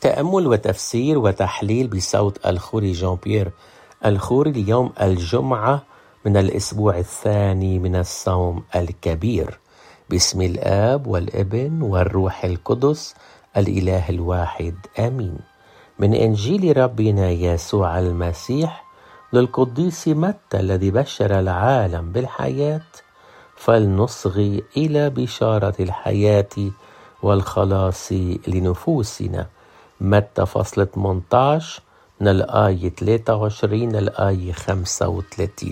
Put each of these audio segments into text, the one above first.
تأمل وتفسير وتحليل بصوت الخوري جان بيير الخوري ليوم الجمعة من الأسبوع الثاني من الصوم الكبير. باسم الآب والابن والروح القدس الإله الواحد آمين. من إنجيل ربنا يسوع المسيح للقديس متى الذي بشر العالم بالحياة، فلنصغي إلى بشارة الحياة والخلاص لنفوسنا. متى فصل 18 من الآية 23 للآية 35.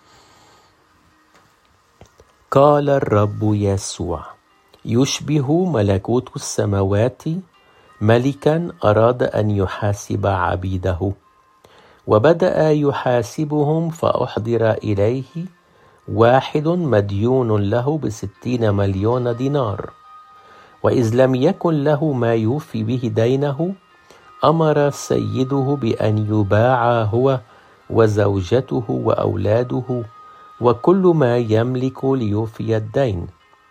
قال الرب يسوع: يشبه ملكوت السماوات ملكا أراد أن يحاسب عبيده، وبدأ يحاسبهم، فأحضر إليه واحد مديون له ب60 مليون دينار، وإذ لم يكن له ما يوفي به دينه، أمر سيده بأن يباع هو وزوجته وأولاده وكل ما يملك ليوفي الدين.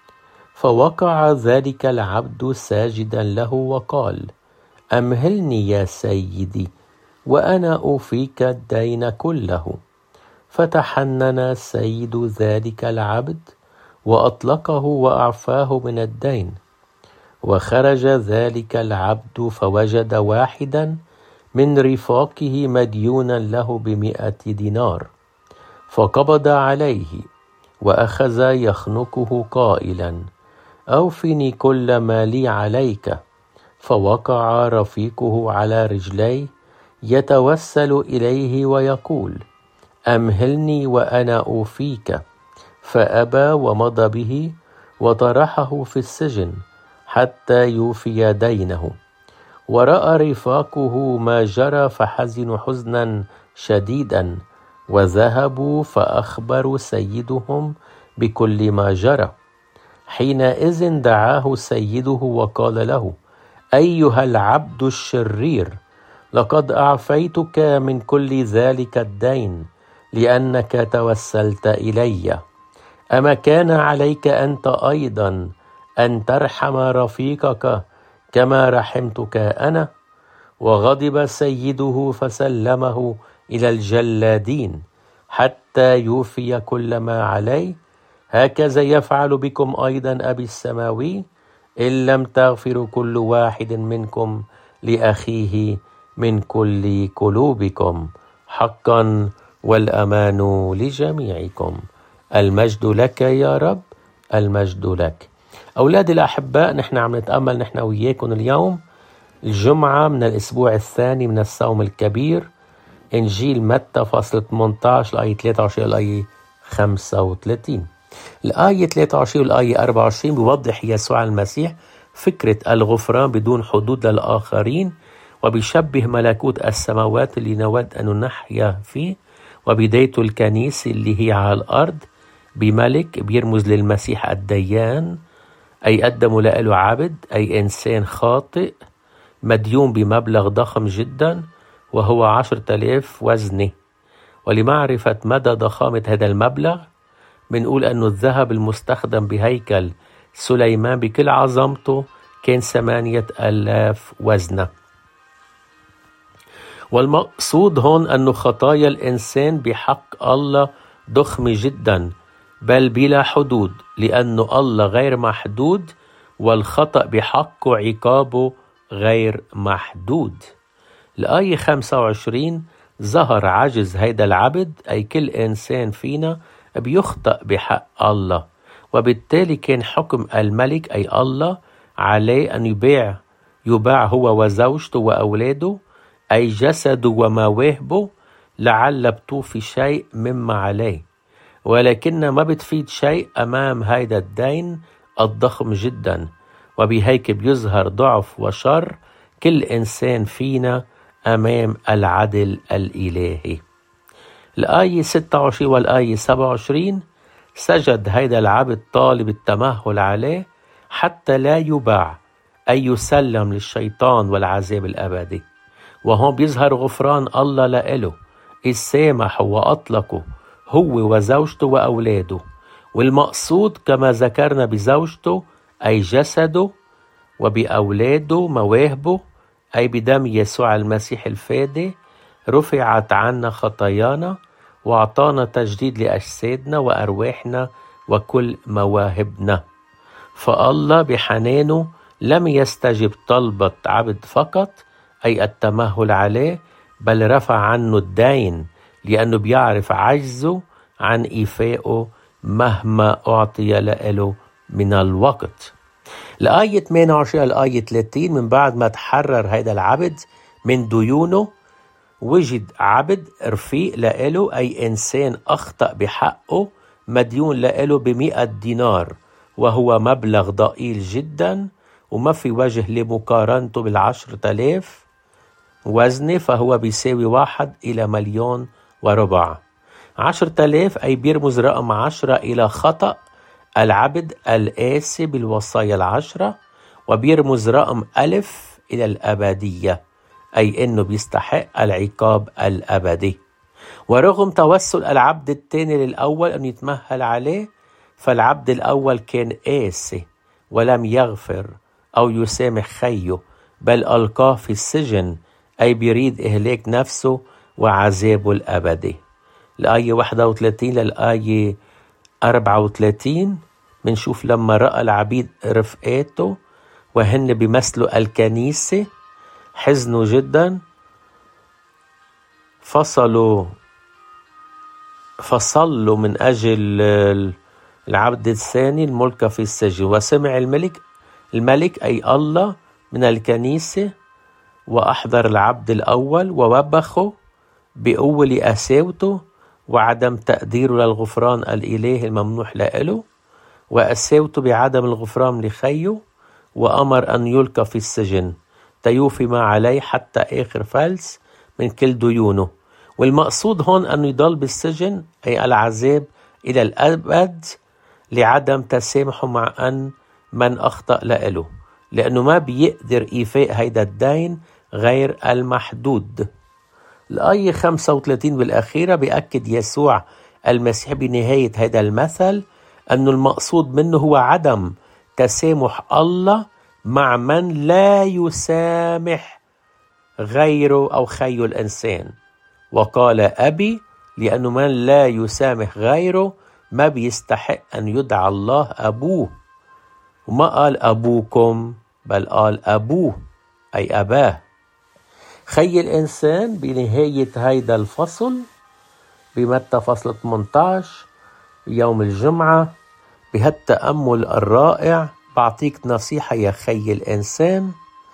فوقع ذلك العبد ساجدا له وقال: أمهلني يا سيدي وأنا أوفيك الدين كله. فتحنن سيد ذلك العبد وأطلقه وأعفاه من الدين. وخرج ذلك العبد فوجد واحدا من رفاقه مديونا له ب100 دينار، فقبض عليه وأخذ يخنقه قائلا: أوفني كل ما لي عليك. فوقع رفيقه على رجليه يتوسل إليه ويقول: أمهلني وأنا أوفيك. فأبى ومضى به وطرحه في السجن حتى يوفي دينه. ورأى رفاقه ما جرى فحزنوا حزنا شديدا، وذهبوا فأخبروا سيدهم بكل ما جرى. حينئذ دعاه سيده وقال له: أيها العبد الشرير، لقد أعفيتك من كل ذلك الدين لأنك توسلت إلي. أما كان عليك أنت أيضا أن ترحم رفيقك كما رحمتك أنا؟ وغضب سيده فسلمه إلى الجلادين حتى يوفي كل ما عليه. هكذا يفعل بكم أيضا أبي السماوي، إن لم تغفروا كل واحد منكم لأخيه من كل قلوبكم. حقا والأمان لجميعكم. المجد لك يا رب، المجد لك. أولادي الأحباء، نحن عم نتأمل نحن وياكم اليوم الجمعة من الأسبوع الثاني من الصوم الكبير، إنجيل متى فصل 18 الآية 23 الآية 35. الآية 23 والآية 24 بيوضح يسوع المسيح فكرة الغفران بدون حدود للآخرين، وبيشبه ملكوت السماوات اللي نود أن نحيا فيه وبداية الكنيسة اللي هي على الأرض بملك بيرمز للمسيح الديان، أي قدموا له عبد، أي إنسان خاطئ مديون بمبلغ ضخم جدا وهو 10,000 وزنه. ولمعرفة مدى ضخامة هذا المبلغ بنقول أنه الذهب المستخدم بهيكل سليمان بكل عظمته كان 8,000 وزنة. والمقصود هون أنه خطايا الإنسان بحق الله ضخمة جدا بل بلا حدود، لأنه الله غير محدود والخطأ بحقه عقابه غير محدود. الآية 25 ظهر عجز هيدا العبد، أي كل إنسان فينا بيخطأ بحق الله، وبالتالي كان حكم الملك أي الله عليه أن يباع هو وزوجته وأولاده، أي جسده ومواهبه، لعل بتوفي شيء مما عليه، ولكن ما بتفيد شيء أمام هيدا الدين الضخم جدا. وبهيك بيظهر ضعف وشر كل إنسان فينا أمام العدل الإلهي. الآية 26 والآية 27 سجد هيدا العبد طالب التمهل عليه حتى لا يباع، أي يسلم للشيطان والعذاب الأبدي. وهون بيظهر غفران الله لإله، إذ سامح وأطلقه هو وزوجته وأولاده. والمقصود كما ذكرنا بزوجته أي جسده، وبأولاده مواهبه أي بدم يسوع المسيح الفادي رفعت عنا خطايانا، وأعطانا تجديد لأجسادنا وأرواحنا وكل مواهبنا. فالله بحنانه لم يستجب طلبة عبد فقط، أي التمهل عليه، بل رفع عنه الدين، لأنه بيعرف عجزه عن إيفائه مهما أعطي له من الوقت. الآية 28 الآية 30، من بعد ما تحرر هذا العبد من ديونه، وجد عبد رفيق له، أي إنسان أخطأ بحقه، مديون له ب100 دينار، وهو مبلغ ضئيل جدا وما في وجه لمقارنته بال10,000 وزنه، فهو بيساوي 1 إلى 1.4 مليون. 10,000 أي بيرمز رقم 10 إلى خطأ العبد الآسي بالوصايا 10، وبيرمز رقم 1000 إلى الأبدية، أي إنه بيستحق العقاب الأبدي. ورغم توسل العبد الثاني للأول أن يتمهل عليه، فالعبد الأول كان آسي ولم يغفر أو يسامح خيه، بل ألقاه في السجن، أي بيريد إهلاك نفسه وعذابه الأبدي. الآية 31 للآية 34 منشوف لما رأى العبيد رفقاته وهن بيمثلوا الكنيسة حزنوا جدا، فصلوا من أجل العبد الثاني الملقى في السجن. وسمع الملك أي الله من الكنيسة، وأحضر العبد الأول ووبخه بقوة لقساوته وعدم تقديره للغفران الإلهي الممنوح له، وقساوته بعدم الغفران لخيه، وأمر أن يلقى في السجن تيوفي ما عليه حتى آخر فلس من كل ديونه. والمقصود هون أنه يضل بالسجن، أي العذاب إلى الأبد، لعدم تسامحه مع من أخطأ له، لأنه ما بيقدر إيفاء هيدا الدين غير المحدود. الآية 35 بالأخيرة بيأكد يسوع المسيح بنهاية هذا المثل أنه المقصود منه هو عدم تسامح الله مع من لا يسامح غيره أو خيه الإنسان. وقال أبي، لأنه من لا يسامح غيره ما بيستحق أن يدعى الله أبوه، وما قال أبوكم بل قال أبوه أي أباه. خي الإنسان بنهاية هيدا الفصل بمتى فصل 18 يوم الجمعة بهالتأمل الرائع بعطيك نصيحة يا خي الإنسان.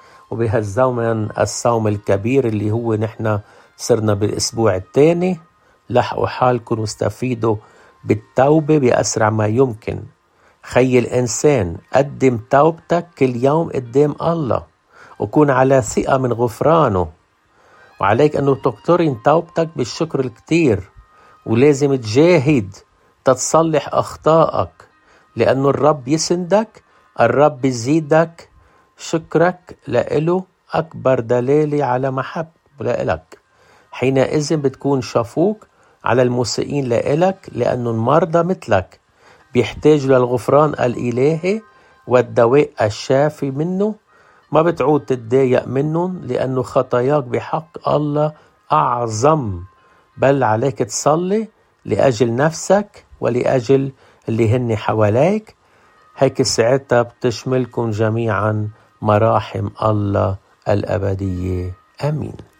وبهالزمن الصوم الكبير اللي هو نحن صرنا بالأسبوع الثاني، لحقوا حالكم واستفيدوا بالتوبة بأسرع ما يمكن. خي الإنسان قدم توبتك كل يوم قدام الله، وكون على ثقة من غفرانه، وعليك أنه تقترن توبتك بالشكر الكتير، ولازم تجاهد تتصلح أخطائك، لأنه الرب يسندك، الرب يزيدك. شكرك لإله أكبر دلالة على محبة لإلك. حينئذ بتكون شفوق على المسيئين لإلك، لأنه المرضى مثلك بيحتاجوا للغفران الإلهي والدواء الشافي منه. ما بتعود تتضايق منهم، لأنه خطاياك بحق الله أعظم، بل عليك تصلي لأجل نفسك ولأجل اللي هن حواليك. هيك ساعتها بتشملكم جميعا مراحم الله الأبدية. آمين.